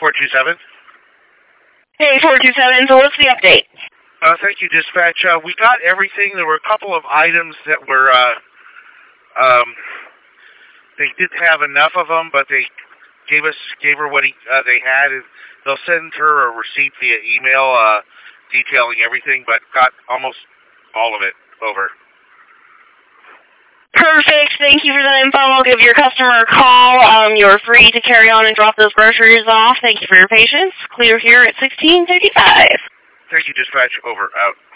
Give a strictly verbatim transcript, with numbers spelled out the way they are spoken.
four two seven. Hey, four two seven, so what's the update? Uh, thank you, dispatch. Uh, we got everything. There were a couple of items that were, uh, um, they didn't have enough of them, but they gave us, gave her what he, uh, they had. They'll send her a receipt via email, uh, detailing everything, but got almost all of it over. Perfect. Thank you for that info. I'll give your customer a call. Um, you're free to carry on and drop those groceries off. Thank you for your patience. Clear here at sixteen fifty-five. Thank you, dispatch. Over. Out.